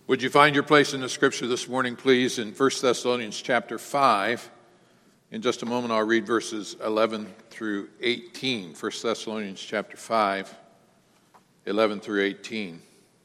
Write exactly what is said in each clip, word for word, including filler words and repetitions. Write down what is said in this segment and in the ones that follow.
Would you find your place in the scripture this morning, please, in First Thessalonians chapter five. In just a moment, I'll read verses eleven through eighteen. First Thessalonians chapter five, eleven through eighteen.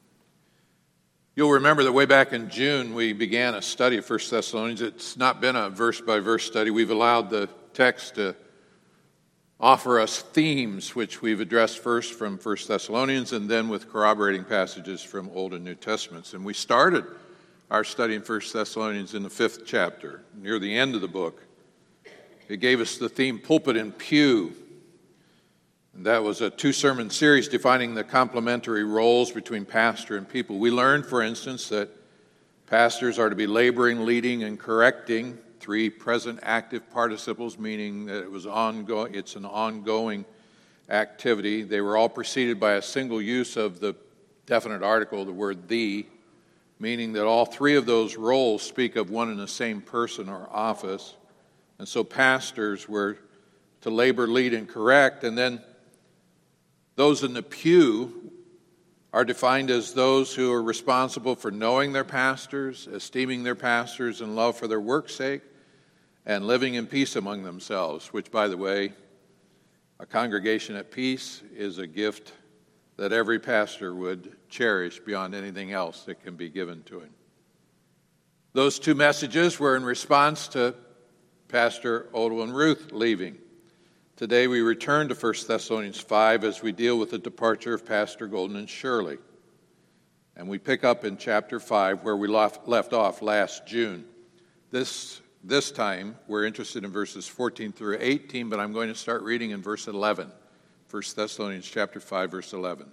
You'll remember that way back in June, we began a study of First Thessalonians. It's not been a verse-by-verse study. We've allowed the text to offer us themes, which we've addressed first from First Thessalonians and then with corroborating passages from Old and New Testaments. And we started our study in First Thessalonians in the fifth chapter, near the end of the book. It gave us the theme, Pulpit and Pew. And that was a two-sermon series defining the complementary roles between pastor and people. We learned, for instance, that pastors are to be laboring, leading, and correcting. Three present active participles, meaning that it was ongoing. It's an ongoing activity. They were all preceded by a single use of the definite article, the word "the," meaning that all three of those roles speak of one and the same person or office. And so pastors were to labor, lead, and correct. And then those in the pew are defined as those who are responsible for knowing their pastors, esteeming their pastors, and love for their work's sake, and living in peace among themselves, which, by the way, a congregation at peace is a gift that every pastor would cherish beyond anything else that can be given to him. Those two messages were in response to Pastor Odo and Ruth leaving. Today we return to First Thessalonians five as we deal with the departure of Pastor Golden and Shirley. And we pick up in chapter five where we left off last June. This, this time we're interested in verses fourteen through eighteen, but I'm going to start reading in verse eleven. First Thessalonians chapter five, verse eleven.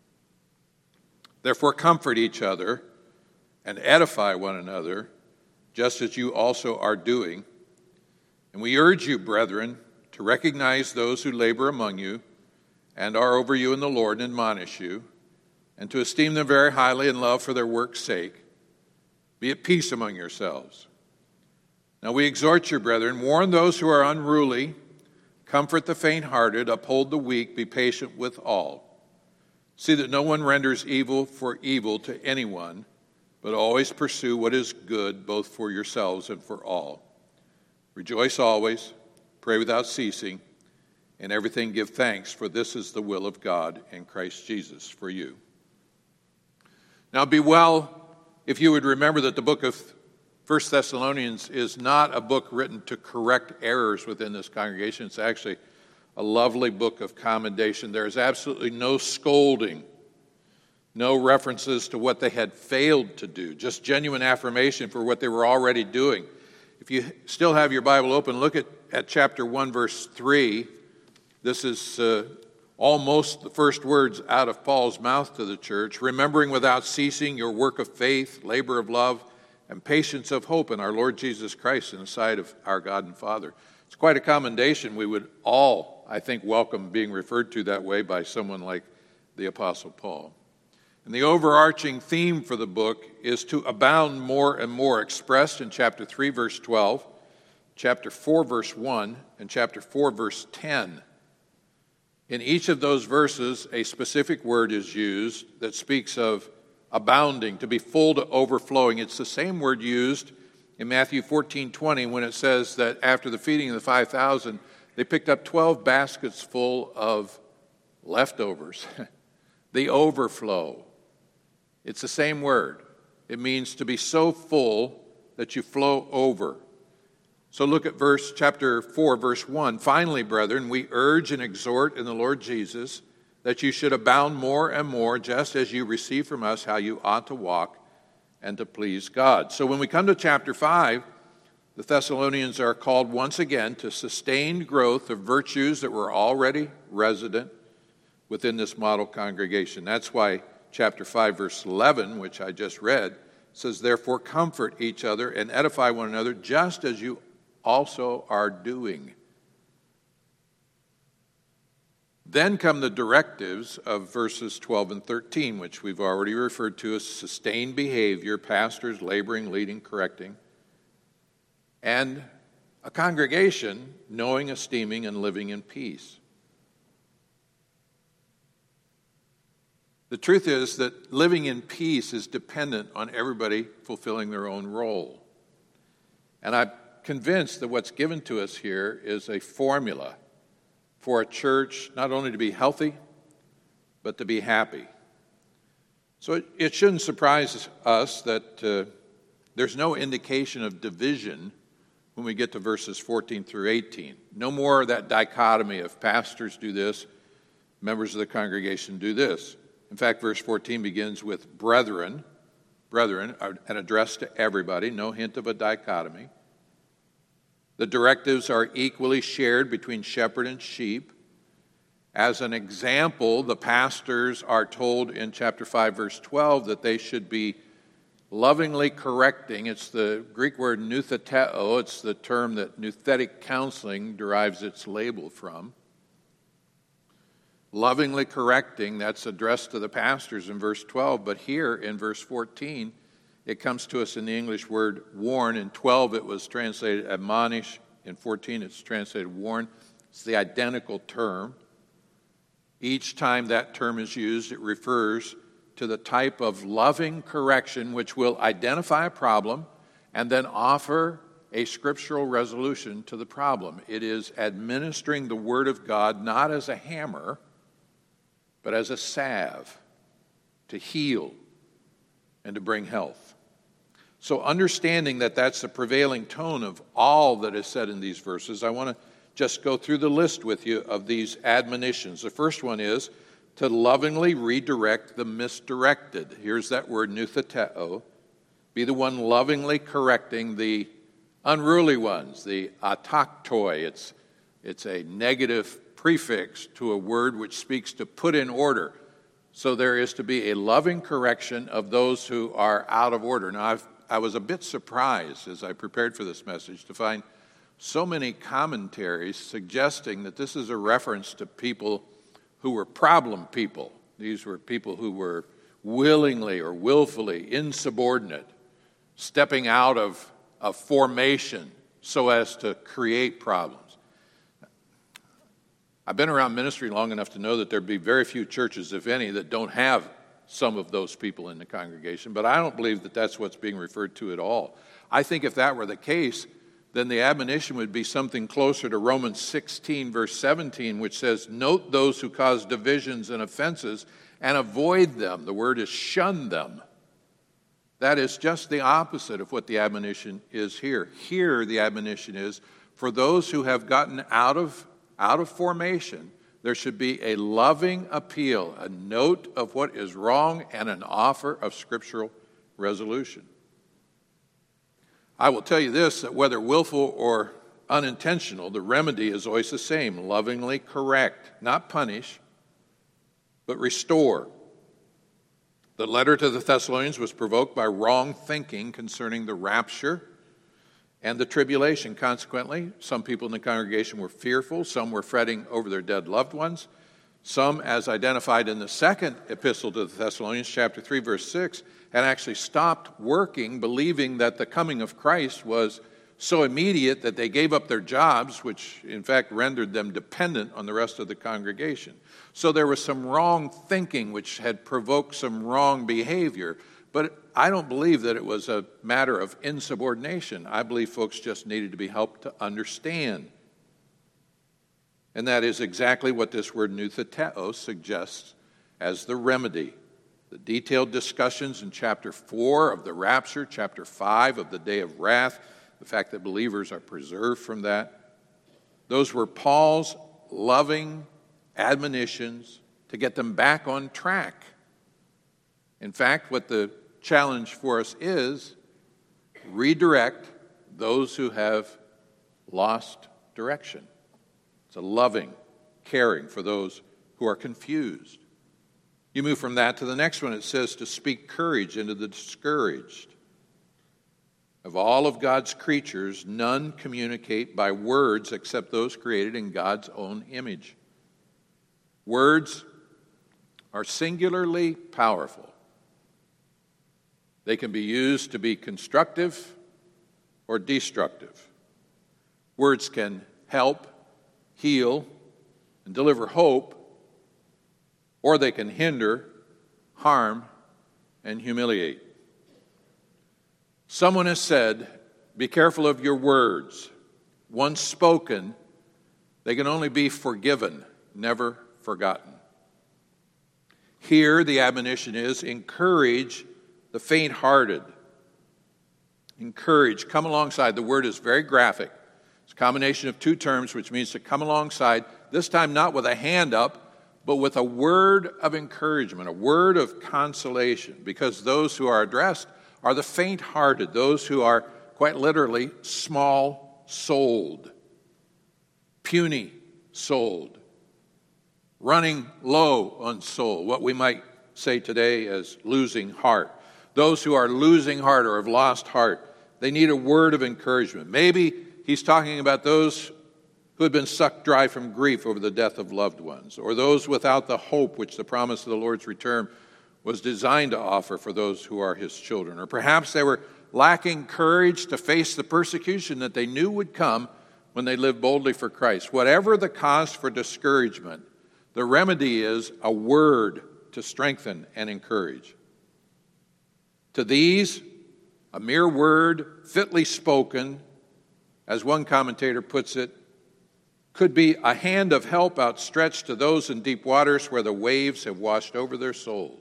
Therefore comfort each other and edify one another, just as you also are doing. And we urge you, brethren, to recognize those who labor among you and are over you in the Lord and admonish you, and to esteem them very highly in love for their work's sake. Be at peace among yourselves. Now we exhort you, brethren, warn those who are unruly, comfort the faint-hearted, uphold the weak, be patient with all. See that no one renders evil for evil to anyone, but always pursue what is good, both for yourselves and for all. Rejoice always, pray without ceasing, in everything give thanks, for this is the will of God in Christ Jesus for you. Now it'd be well if you would remember that the book of First Thessalonians is not a book written to correct errors within this congregation. It's actually a lovely book of commendation. There is absolutely no scolding, no references to what they had failed to do, just genuine affirmation for what they were already doing. If you still have your Bible open, look at, at chapter one, verse three. This is uh, almost the first words out of Paul's mouth to the church. Remembering without ceasing your work of faith, labor of love, and patience of hope in our Lord Jesus Christ in the sight of our God and Father. It's quite a commendation. We would all, I think, welcome being referred to that way by someone like the Apostle Paul. And the overarching theme for the book is to abound more and more, expressed in chapter three, verse twelve, chapter four, verse one, and chapter four, verse ten. In each of those verses, a specific word is used that speaks of abounding, to be full to overflowing. It's the same word used in Matthew fourteen twenty when it says that after the feeding of the five thousand, they picked up twelve baskets full of leftovers, the overflow. It's the same word. It means to be so full that you flow over. So look at verse chapter four, verse one. Finally, brethren, we urge and exhort in the Lord Jesus that you should abound more and more, just as you receive from us how you ought to walk and to please God. So when we come to chapter five, the Thessalonians are called once again to sustained growth of virtues that were already resident within this model congregation. That's why chapter five, verse eleven, which I just read, says, therefore comfort each other and edify one another, just as you also are doing. Then come the directives of verses twelve and thirteen, which we've already referred to as sustained behavior, pastors laboring, leading, correcting, and a congregation knowing, esteeming, and living in peace. The truth is that living in peace is dependent on everybody fulfilling their own role. And I'm convinced that what's given to us here is a formula for a church not only to be healthy, but to be happy. So it, it shouldn't surprise us that uh, there's no indication of division when we get to verses fourteen through eighteen. No more of that dichotomy of pastors do this, members of the congregation do this. In fact, verse fourteen begins with brethren, brethren, an address to everybody, no hint of a dichotomy. The directives are equally shared between shepherd and sheep. As an example, the pastors are told in chapter five, verse twelve, that they should be lovingly correcting. It's the Greek word noutheteo. It's the term that nouthetic counseling derives its label from. Lovingly correcting, that's addressed to the pastors in verse twelve, but here in verse fourteen, it comes to us in the English word warn. In twelve, it was translated admonish. In fourteen, it's translated warn. It's the identical term. Each time that term is used, it refers to the type of loving correction which will identify a problem and then offer a scriptural resolution to the problem. It is administering the Word of God not as a hammer, but as a salve to heal and to bring health. So understanding that that's the prevailing tone of all that is said in these verses, I want to just go through the list with you of these admonitions. The first one is to lovingly redirect the misdirected. Here's that word, noutheteo. Be the one lovingly correcting the unruly ones, the ataktoi. It's, it's a negative prefix to a word which speaks to put in order. So there is to be a loving correction of those who are out of order. Now, I've, I was a bit surprised as I prepared for this message to find so many commentaries suggesting that this is a reference to people who were problem people. These were people who were willingly or willfully insubordinate, stepping out of, of formation so as to create problems. I've been around ministry long enough to know that there'd be very few churches, if any, that don't have some of those people in the congregation, but I don't believe that that's what's being referred to at all. I think if that were the case, then the admonition would be something closer to Romans sixteen, verse seventeen, which says, note those who cause divisions and offenses and avoid them. The word is shun them. That is just the opposite of what the admonition is here. Here, the admonition is, for those who have gotten out of, out of formation, there should be a loving appeal, a note of what is wrong, and an offer of scriptural resolution. I will tell you this, that whether willful or unintentional, the remedy is always the same: lovingly correct, not punish, but restore. The letter to the Thessalonians was provoked by wrong thinking concerning the rapture and the tribulation. Consequently, some people in the congregation were fearful, some were fretting over their dead loved ones, some, as identified in the second epistle to the Thessalonians, chapter three, verse six, had actually stopped working, believing that the coming of Christ was so immediate that they gave up their jobs, which in fact rendered them dependent on the rest of the congregation. So there was some wrong thinking which had provoked some wrong behavior. But I don't believe that it was a matter of insubordination. I believe folks just needed to be helped to understand. And that is exactly what this word noutheteo suggests as the remedy. The detailed discussions in chapter four of the rapture, chapter five of the day of wrath, the fact that believers are preserved from that, those were Paul's loving admonitions to get them back on track. In fact, what the challenge for us is, redirect those who have lost direction. It's a loving, caring for those who are confused. You move from that to the next one. It says to speak courage into the discouraged. Of all of God's creatures, none communicate by words except those created in God's own image. Words are singularly powerful. They can be used to be constructive or destructive. Words can help, heal, and deliver hope, or they can hinder harm, and humiliate. Someone has said, be careful of your words. Once spoken, they can only be forgiven, never forgotten. Here, the admonition is, encourage the faint-hearted. Encourage, come alongside. The word is very graphic. It's a combination of two terms, which means to come alongside, this time not with a hand up, but with a word of encouragement, a word of consolation, because those who are addressed are the faint-hearted, those who are, quite literally, small-souled, puny-souled, running low on soul, what we might say today as losing heart. Those who are losing heart or have lost heart, they need a word of encouragement. Maybe he's talking about those who had been sucked dry from grief over the death of loved ones, or those without the hope which the promise of the Lord's return was designed to offer for those who are his children. Or perhaps they were lacking courage to face the persecution that they knew would come when they lived boldly for Christ. Whatever the cause for discouragement, the remedy is a word to strengthen and encourage. To these, a mere word, fitly spoken, as one commentator puts it, could be a hand of help outstretched to those in deep waters where the waves have washed over their souls.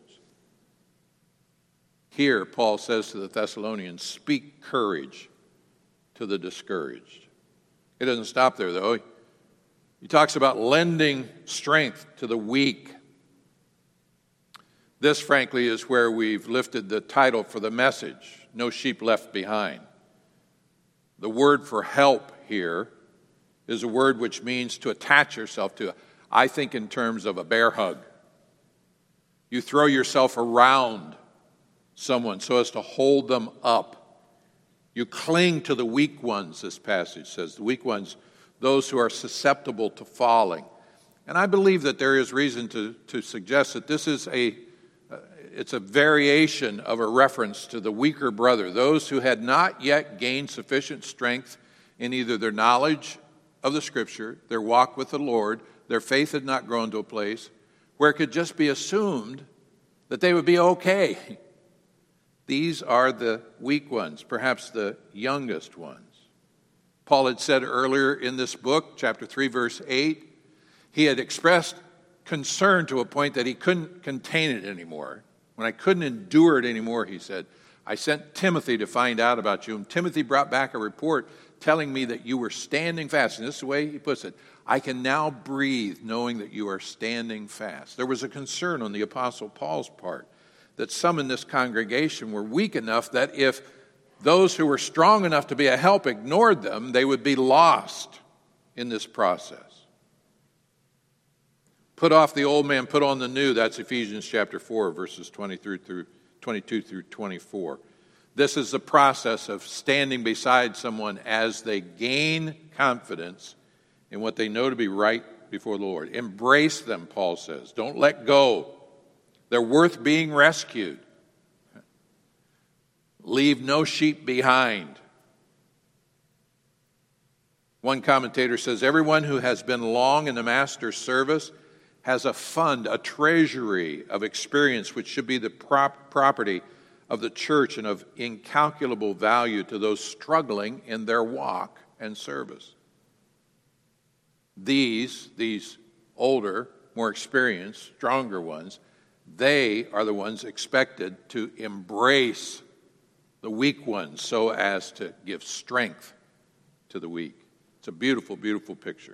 Here, Paul says to the Thessalonians, speak courage to the discouraged. It doesn't stop there, though. He talks about lending strength to the weak. This, frankly, is where we've lifted the title for the message, No Sheep Left Behind. The word for help here is a word which means to attach yourself to. I think in terms of a bear hug. You throw yourself around someone so as to hold them up. You cling to the weak ones, this passage says. The weak ones, those who are susceptible to falling. And I believe that there is reason to, to suggest that this is a, uh, it's a variation of a reference to the weaker brother, those who had not yet gained sufficient strength in either their knowledge of the Scripture, their walk with the Lord, their faith had not grown to a place where it could just be assumed that they would be okay. These are the weak ones, perhaps the youngest ones. Paul had said earlier in this book, chapter three, verse eight, he had expressed concern to a point that he couldn't contain it anymore. When I couldn't endure it anymore, he said, I sent Timothy to find out about you, and Timothy brought back a report telling me that you were standing fast. And this is the way he puts it. I can now breathe knowing that you are standing fast. There was a concern on the Apostle Paul's part that some in this congregation were weak enough that if those who were strong enough to be a help ignored them, they would be lost in this process. Put off the old man, put on the new. That's Ephesians chapter four, verses twenty-two through twenty-four. This is the process of standing beside someone as they gain confidence in what they know to be right before the Lord. Embrace them, Paul says. Don't let go. They're worth being rescued. Leave no sheep behind. One commentator says, everyone who has been long in the master's service has a fund, a treasury of experience which should be the prop- property of the church and of incalculable value to those struggling in their walk and service. These, these older, more experienced, stronger ones, they are the ones expected to embrace the weak ones so as to give strength to the weak. It's a beautiful, beautiful picture.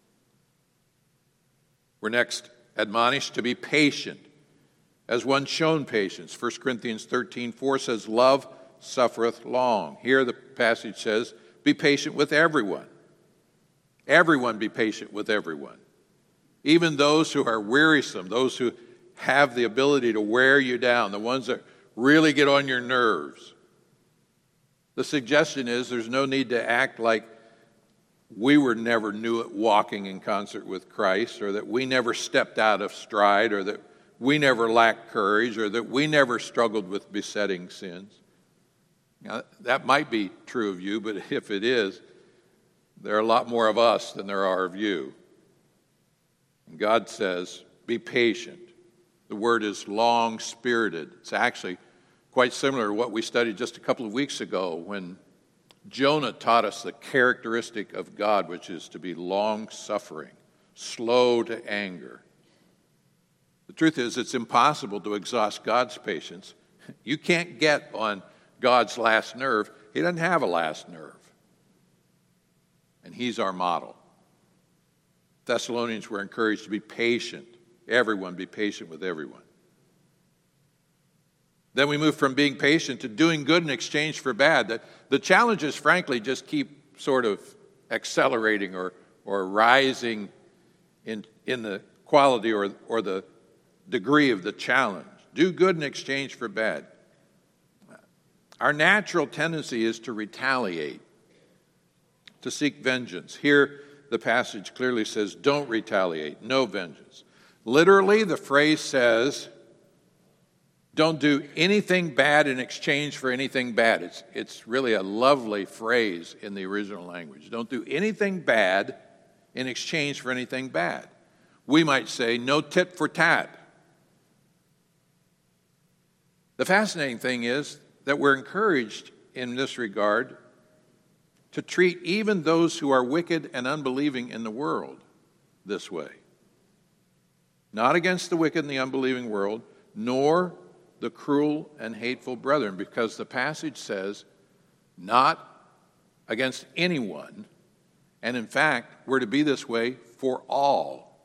We're next admonished to be patient as one shown patience. First Corinthians thirteen four says, love suffereth long. Here the passage says, be patient with everyone. Everyone be patient with everyone. Even those who are wearisome, those who have the ability to wear you down, the ones that really get on your nerves. The suggestion is there's no need to act like we were never new at walking in concert with Christ, or that we never stepped out of stride, or that we never lacked courage, or that we never struggled with besetting sins. Now, that might be true of you, but if it is, there are a lot more of us than there are of you. And God says, be patient. The word is long-spirited. It's actually quite similar to what we studied just a couple of weeks ago when Jonah taught us the characteristic of God, which is to be long-suffering, slow to anger. The truth is, it's impossible to exhaust God's patience. You can't get on God's last nerve. He doesn't have a last nerve. And he's our model. Thessalonians were encouraged to be patient. Everyone be patient with everyone. Then we move from being patient to doing good in exchange for bad. The, the challenges, frankly, just keep sort of accelerating or, or rising in, in the quality or, or the degree of the challenge. Do good in exchange for bad. Our natural tendency is to retaliate, to seek vengeance. Here, the passage clearly says, don't retaliate, no vengeance. Literally, the phrase says, don't do anything bad in exchange for anything bad. It's, it's really a lovely phrase in the original language. Don't do anything bad in exchange for anything bad. We might say, no tit for tat. The fascinating thing is that we're encouraged in this regard to treat even those who are wicked and unbelieving in the world this way. Not against the wicked and the unbelieving world, nor the cruel and hateful brethren, because the passage says not against anyone, and in fact, we're to be this way for all.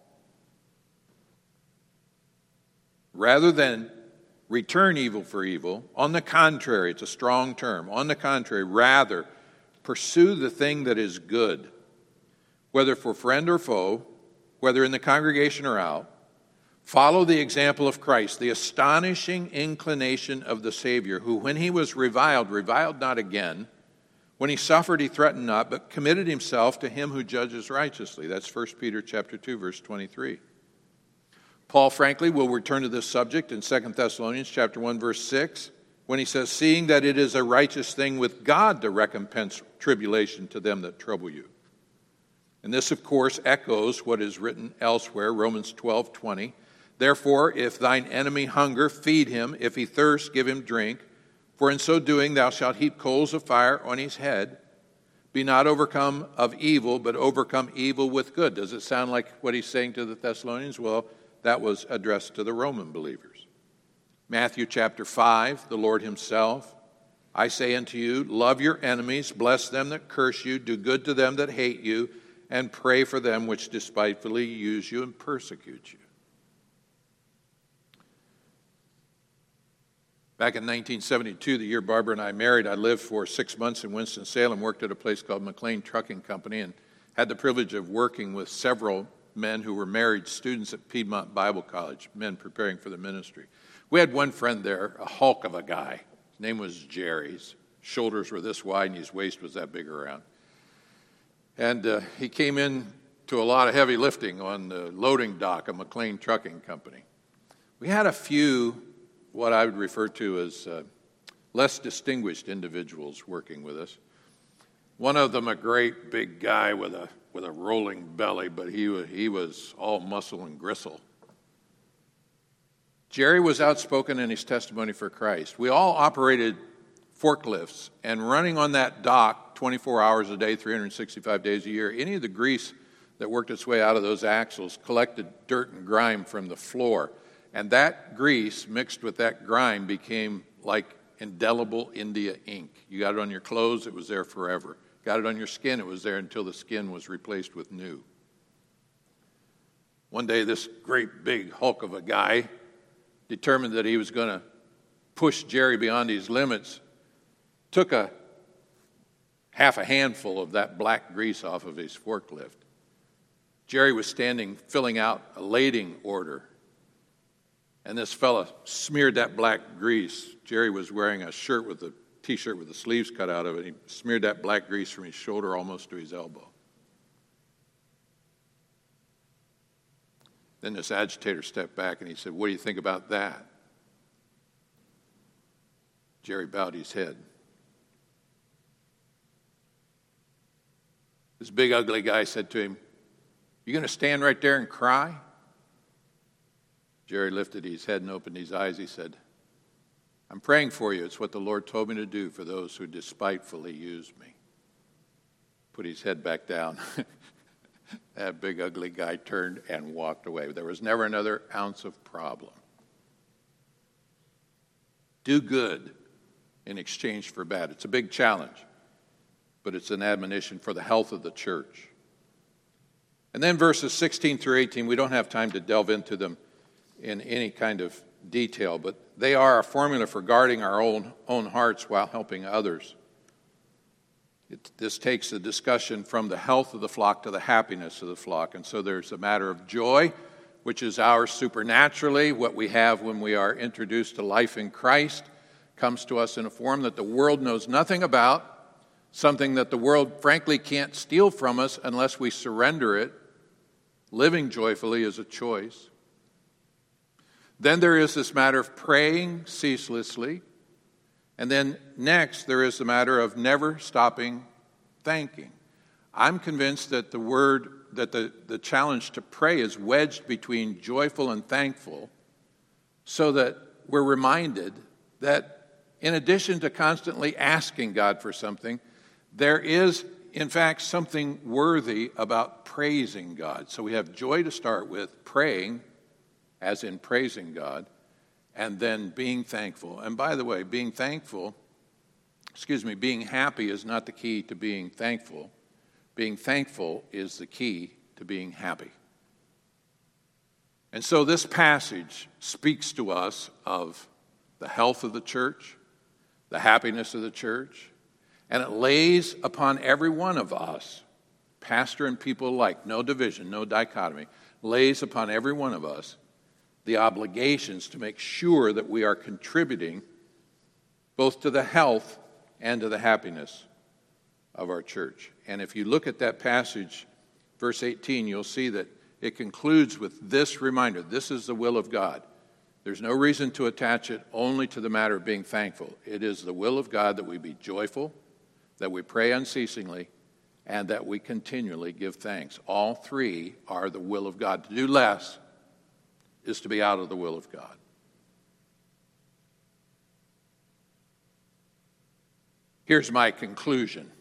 Rather than return evil for evil, on the contrary, it's a strong term, on the contrary, rather pursue the thing that is good, whether for friend or foe, whether in the congregation or out. Follow the example of Christ, the astonishing inclination of the Savior, who when he was reviled, reviled not again. When he suffered, he threatened not, but committed himself to him who judges righteously. That's First Peter chapter two, verse twenty-three. Paul, frankly, will return to this subject in Second Thessalonians chapter one, verse six, when he says, seeing that it is a righteous thing with God to recompense tribulation to them that trouble you. And this, of course, echoes what is written elsewhere, Romans twelve, twenty. Therefore, if thine enemy hunger, feed him. If he thirst, give him drink. For in so doing thou shalt heap coals of fire on his head. Be not overcome of evil, but overcome evil with good. Does it sound like what he's saying to the Thessalonians? Well, that was addressed to the Roman believers. Matthew chapter five, the Lord himself. I say unto you, love your enemies, bless them that curse you, do good to them that hate you, and pray for them which despitefully use you and persecute you. Back in nineteen seventy-two, the year Barbara and I married, I lived for six months in Winston-Salem, worked at a place called McLean Trucking Company, and had the privilege of working with several men who were married students at Piedmont Bible College, men preparing for the ministry. We had one friend there, a hulk of a guy. His name was Jerry. His shoulders were this wide and his waist was that big around. And uh, he came in to a lot of heavy lifting on the loading dock of McLean Trucking Company. We had a few what I would refer to as uh, less distinguished individuals working with us. One of them, a great big guy with a with a rolling belly, but he was, he was all muscle and gristle. Jerry was outspoken in his testimony for Christ. We all operated forklifts, and running on that dock twenty-four hours a day, three hundred sixty-five days a year, any of the grease that worked its way out of those axles collected dirt and grime from the floor. And that grease mixed with that grime became like indelible India ink. You got it on your clothes, it was there forever. Got it on your skin, it was there until the skin was replaced with new. One day, this great big hulk of a guy determined that he was going to push Jerry beyond his limits, took a half a handful of that black grease off of his forklift. Jerry was standing filling out a lading order, and this fella smeared that black grease. Jerry was wearing a shirt with a T-shirt with the sleeves cut out of it. He smeared that black grease from his shoulder almost to his elbow. Then this agitator stepped back and he said, "What do you think about that?" Jerry bowed his head. This big ugly guy said to him, "You going to stand right there and cry?" Jerry lifted his head and opened his eyes. He said, I'm praying for you. It's what the Lord told me to do for those who despitefully used me. Put his head back down. That big, ugly guy turned and walked away. There was never another ounce of problem. Do good in exchange for bad. It's a big challenge, but it's an admonition for the health of the church. And then verses sixteen through eighteen, we don't have time to delve into them in any kind of detail, but they are a formula for guarding our own, own hearts while helping others. It, this takes the discussion from the health of the flock to the happiness of the flock. And so there's a matter of joy, which is ours supernaturally. What we have when we are introduced to life in Christ comes to us in a form that the world knows nothing about, something that the world frankly can't steal from us unless we surrender it. Living joyfully is a choice. Then there is this matter of praying ceaselessly. And then next, there is the matter of never stopping thanking. I'm convinced that the word, that the, the challenge to pray is wedged between joyful and thankful, so that we're reminded that in addition to constantly asking God for something, there is, in fact, something worthy about praising God. So we have joy to start with, praying, as in praising God, and then being thankful. And by the way, being thankful, excuse me, being happy is not the key to being thankful. Being thankful is the key to being happy. And so this passage speaks to us of the health of the church, the happiness of the church, and it lays upon every one of us, pastor and people alike, no division, no dichotomy, lays upon every one of us the obligations to make sure that we are contributing both to the health and to the happiness of our church. And if you look at that passage, verse eighteen, you'll see that it concludes with this reminder. This is the will of God. There's no reason to attach it only to the matter of being thankful. It is the will of God that we be joyful, that we pray unceasingly, and that we continually give thanks. All three are the will of God. To do less is to be out of the will of God. Here's my conclusion.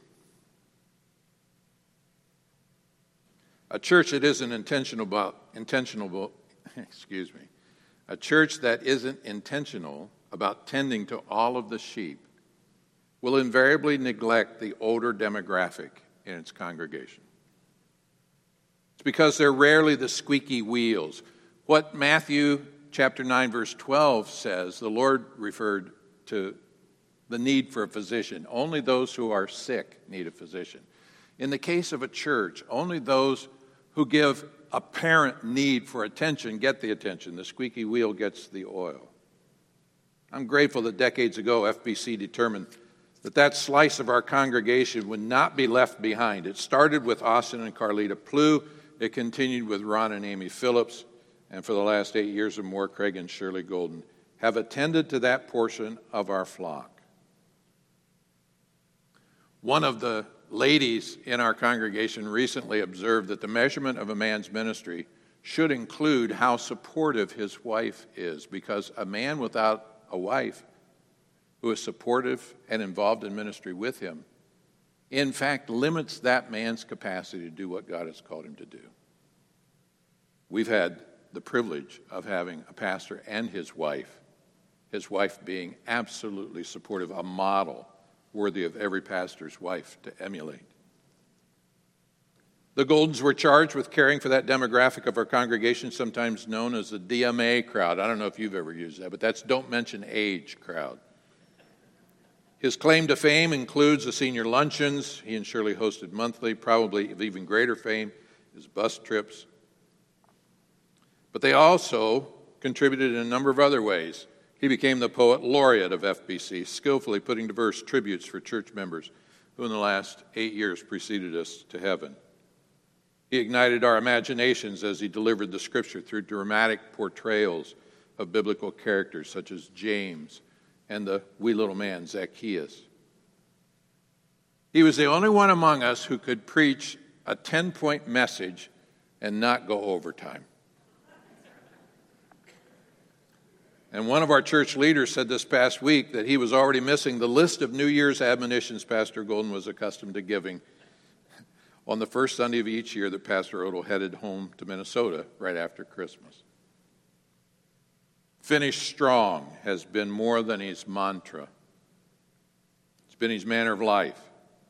A church that isn't intentional about intentional excuse me. A church that isn't intentional about tending to all of the sheep will invariably neglect the older demographic in its congregation. It's because they're rarely the squeaky wheels. What Matthew chapter nine, verse twelve says, the Lord referred to the need for a physician. Only those who are sick need a physician. In the case of a church, only those who give apparent need for attention get the attention. The squeaky wheel gets the oil. I'm grateful that decades ago F B C determined that that slice of our congregation would not be left behind. It started with Austin and Carlita Plew. It continued with Ron and Amy Phillips. And for the last eight years or more, Craig and Shirley Golden have attended to that portion of our flock. One of the ladies in our congregation recently observed that the measurement of a man's ministry should include how supportive his wife is, because a man without a wife who is supportive and involved in ministry with him, in fact, limits that man's capacity to do what God has called him to do. We've had the privilege of having a pastor and his wife, his wife being absolutely supportive, a model worthy of every pastor's wife to emulate. The Goldens were charged with caring for that demographic of our congregation, sometimes known as the D M A crowd. I don't know if you've ever used that, but that's Don't Mention Age crowd. His claim to fame includes the senior luncheons he and Shirley hosted monthly. Probably of even greater fame is bus trips. But they also contributed in a number of other ways. He became the poet laureate of F B C, skillfully putting diverse tributes for church members who in the last eight years preceded us to heaven. He ignited our imaginations as he delivered the scripture through dramatic portrayals of biblical characters such as James and the wee little man Zacchaeus. He was the only one among us who could preach a ten-point message and not go overtime. And one of our church leaders said this past week that he was already missing the list of New Year's admonitions Pastor Golden was accustomed to giving on the first Sunday of each year that Pastor Odell headed home to Minnesota right after Christmas. Finish strong has been more than his mantra. It's been his manner of life.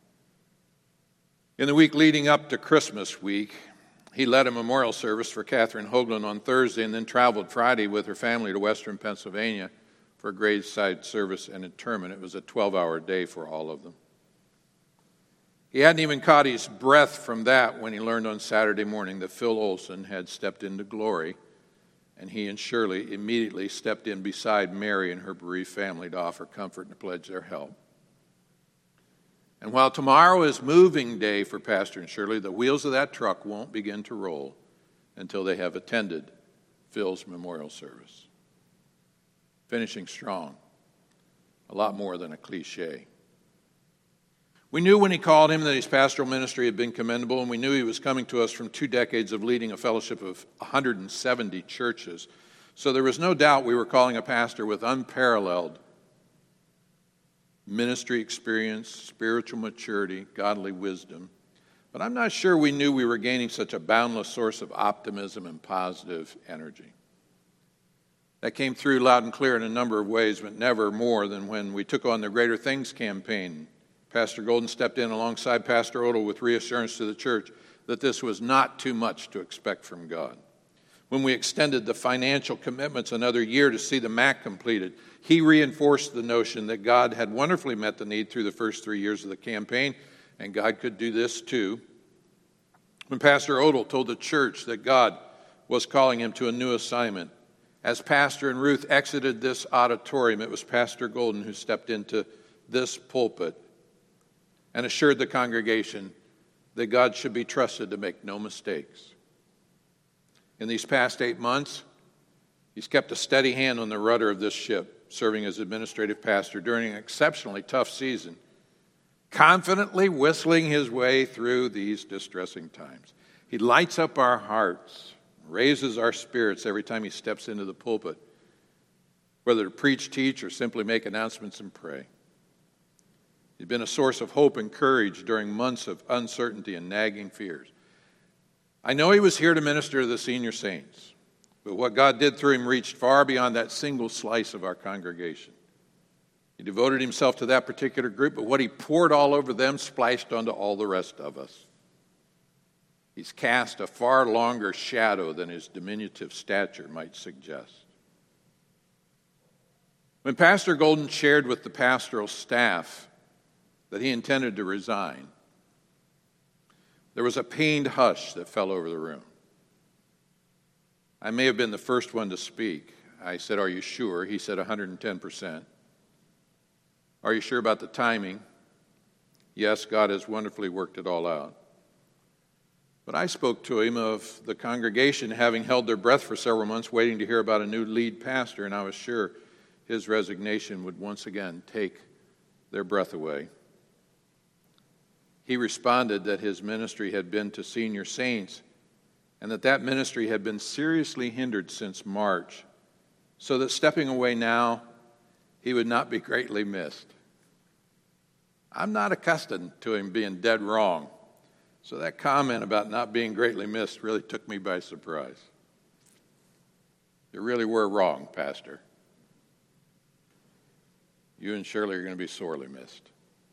In the week leading up to Christmas week, he led a memorial service for Catherine Hoagland on Thursday and then traveled Friday with her family to Western Pennsylvania for a graveside service and interment. It was a twelve-hour day for all of them. He hadn't even caught his breath from that when he learned on Saturday morning that Phil Olson had stepped into glory, and he and Shirley immediately stepped in beside Mary and her bereaved family to offer comfort and to pledge their help. And while tomorrow is moving day for Pastor and Shirley, the wheels of that truck won't begin to roll until they have attended Phil's memorial service. Finishing strong, a lot more than a cliche. We knew when he called him that his pastoral ministry had been commendable, and we knew he was coming to us from two decades of leading a fellowship of one hundred seventy churches. So there was no doubt we were calling a pastor with unparalleled ministry experience, spiritual maturity, godly wisdom. But I'm not sure we knew we were gaining such a boundless source of optimism and positive energy. That came through loud and clear in a number of ways, but never more than when we took on the Greater Things campaign. Pastor Golden stepped in alongside Pastor Odell with reassurance to the church that this was not too much to expect from God. When we extended the financial commitments another year to see the M A C completed, he reinforced the notion that God had wonderfully met the need through the first three years of the campaign, and God could do this too. When Pastor Odell told the church that God was calling him to a new assignment, as Pastor and Ruth exited this auditorium, it was Pastor Golden who stepped into this pulpit and assured the congregation that God should be trusted to make no mistakes. In these past eight months, he's kept a steady hand on the rudder of this ship, serving as administrative pastor during an exceptionally tough season, confidently whistling his way through these distressing times. He lights up our hearts, raises our spirits every time he steps into the pulpit, whether to preach, teach, or simply make announcements and pray. He's been a source of hope and courage during months of uncertainty and nagging fears. I know he was here to minister to the senior saints, but what God did through him reached far beyond that single slice of our congregation. He devoted himself to that particular group, but what he poured all over them splashed onto all the rest of us. He's cast a far longer shadow than his diminutive stature might suggest. When Pastor Golden shared with the pastoral staff that he intended to resign, there was a pained hush that fell over the room. I may have been the first one to speak. I said, "Are you sure?" He said, one hundred ten percent. "Are you sure about the timing?" "Yes, God has wonderfully worked it all out." But I spoke to him of the congregation having held their breath for several months waiting to hear about a new lead pastor, and I was sure his resignation would once again take their breath away. He responded that his ministry had been to senior saints and that that ministry had been seriously hindered since March, so that stepping away now, he would not be greatly missed. I'm not accustomed to him being dead wrong, so that comment about not being greatly missed really took me by surprise. You really were wrong, Pastor. You and Shirley are going to be sorely missed.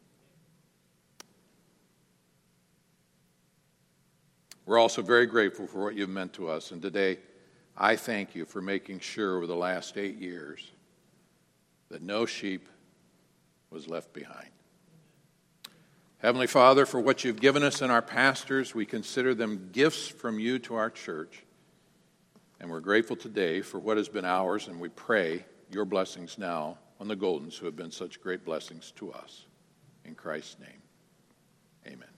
We're also very grateful for what you've meant to us, and today I thank you for making sure over the last eight years that no sheep was left behind. Heavenly Father, for what you've given us in our pastors, we consider them gifts from you to our church, and we're grateful today for what has been ours, and we pray your blessings now on the Goldens who have been such great blessings to us. In Christ's name, amen.